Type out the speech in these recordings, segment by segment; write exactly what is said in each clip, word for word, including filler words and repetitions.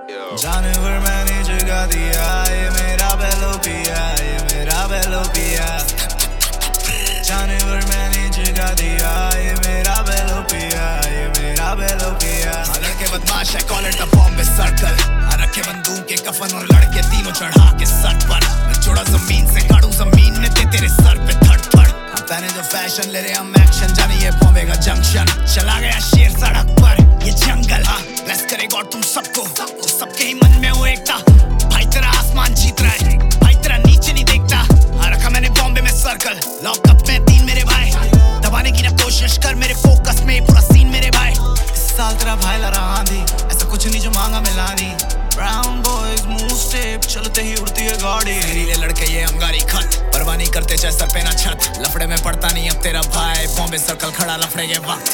जानवर मैंने जगा दिया, ये मेरा बेलो पिया, ये मेरा बेलो पिया। जानवर मैंने जगा दिया, ये मेरा बेलो पिया, ये मेरा बेलो पिया। लड़के बदमाश है, call it the Bombay circle. रखे बंदूक के कफन और लड़के तीनों चढ़ा के सर पर। मैं जोड़ा जमीन से काटू जमीन में दे तेरे सर पे थड़ थड़। हम पहने जो फैशन ले रहे हम एक्शन, जानी ये बॉम्बे का जंक्शन। चला गया शेर सड़क पर, ये जंगल हाँ ब्लेस करेगा और तुम सबको। सबके ही मन में हो एकता, भाई तेरा आसमान जीत रहा है, भाई तेरा नीचे नहीं देखता। रखा मैंने बॉम्बे में सर्कल, लॉकअप में तीन मेरे भाई। दबाने की ना कोशिश कर मेरे फोकस में पूरा सीन मेरे भाई। इस साल तेरा भाई ला रहा आंधी, ऐसा कुछ नहीं जो मांगा मिलानी। ब्राउन बॉयज मुंह स्टेप, चलते ही उड़ती है गाड़ी। रीले लड़के ये अंगारी खत, परवाह नहीं करते चाहे सर पे ना छत। लफड़े में पड़ता नहीं अब तेरा भाई, बॉम्बे सर्कल खड़ा लफड़े के वक्त।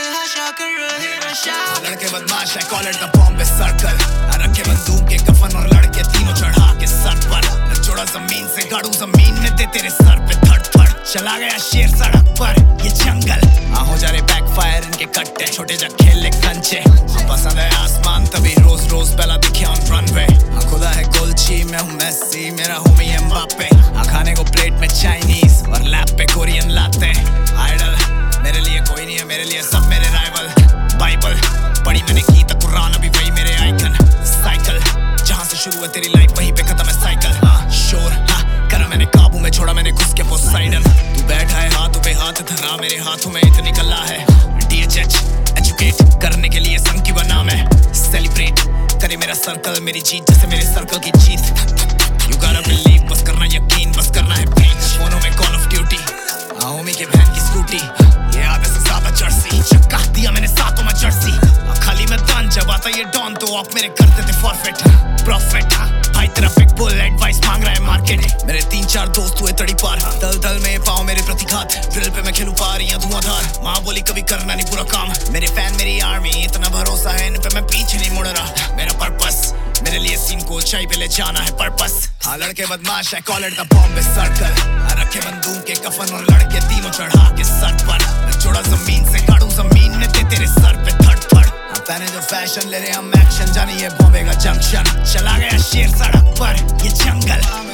लड़के बदमाश है, call it the Bombay circle. रखे बंदूक के कफन और लड़के तीनों चढ़ा के सर पर। मैं जोड़ा जमीन से गाड़ू जमीन में दे तेरे सर पे थड़ थड़। चला गया शेर सड़क पर, ये जंगल हाँ हो जा रहे बैकफायर इनके कट्टे। छोटे जा खेल ले कंचे, पसंद है आसमान तभी रोज रोज पहला दिखे ऑन रनवे। खुदा है गोलची, मैं हूँ मेसी, मेरा होमी एम्बापे। खाने को प्लेट में चाइनीज और लैप पे कोरियन लाते। आइडल मेरे लिए कोई नहीं है, मेरे लिए सब मेरे राइवल। बाइबल पढ़ी मैंने की तक कुरान, अभी वही मेरे आइकन। साइकिल जहाँ से शुरू है तेरी लाइफ वहीं पे खत्म है साइकिल। हाँ शोर हाँ करा मैंने काबू में, छोड़ा मैंने घुस के पोसाइडन। तू बैठा है हाथों पे हाथ धरा, मेरे हाथों में इतनी कला है। डी एच एच एजुकेट करने के लिए संग की बना मैं। सेलिब्रेट करे मेरा सर्कल, मेरी जीत जैसे मेरे सर्कल की जीत। यू gotta believe, बस करना यकीन, बस करना है प्रीच। फोनों में कॉल ऑफ ड्यूटी, होमी के बहन की स्कूटी। ये आधे से ज्यादा जर्सी, चक्का दिया मैंने सातों में जर्सी। खाली मैदान जब आता ये डॉन तो आप मेरे करते थे फॉरफिट। प्रॉफिट भाई तेरा बिग बुल एडवाइस मांग रहा है मार्केट। मेरे तीन चार दोस्त हुए तड़ी पार, दल दल में पाओ मेरे प्रतिघात। ड्रिल पे मैं खेलूं पारियां धुआंधार, माँ बोली कभी करना नहीं पूरा काम। मेरे फैन मेरी आर्मी, इतना भरोसा है इन पे मैं पीछे नहीं मुड़ रहा। मेरा पर्पस मेरे लिए सीन को ऊंचाई पे ले जाना है पर्पस। हाँ लड़के बदमाश है, call it the Bombay circle. रखे बंदूक के कफन और लड़के तीनों चढ़ा के सर पर। मैं जोड़ा जमीन से काटू जमीन में दे तेरे सर पे थड़ थड़। हम पहने जो फैशन ले रहे हम एक्शन, जानी ये बॉम्बे का जंक्शन। चला गया शेर सड़क पर, ये जंगल